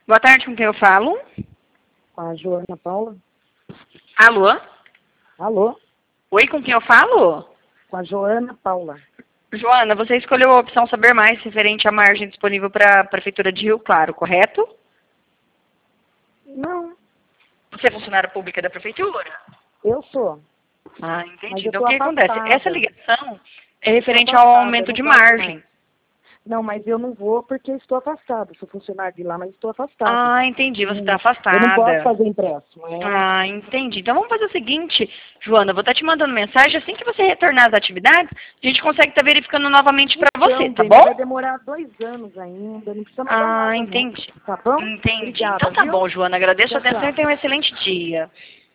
Boa tarde, com quem eu falo? Com a Joana Paula. Alô? Alô? Oi, com quem eu falo? Com a Joana Paula. Joana, você escolheu a opção Saber Mais referente à margem disponível para a Prefeitura de Rio Claro, correto? Não, Você é funcionária pública da Prefeitura? eu sou. Ah, Mas entendi. eu Então, o tô que acontece? afastada. Essa ligação é Eu tô referente ao afastada, aumento eu de não posso margem. mais. Não, mas eu não vou porque estou afastada. Sou funcionária de lá, mas estou afastada. Ah, entendi. Você está Eu não posso afastada. fazer empréstimo. Ah, entendi. Então vamos fazer o seguinte, Joana, eu vou estar te mandando mensagem, assim que você retornar às atividades, a gente consegue estar verificando novamente para você, Então, tá Dani, vai bom? demorar 2 anos ainda. Não precisa mandar Ah, nada, não. entendi. Tá bom? Entendi. Obrigada, Então tá viu? bom, Joana, agradeço a Tchau, atenção e tchau. tenha um excelente dia.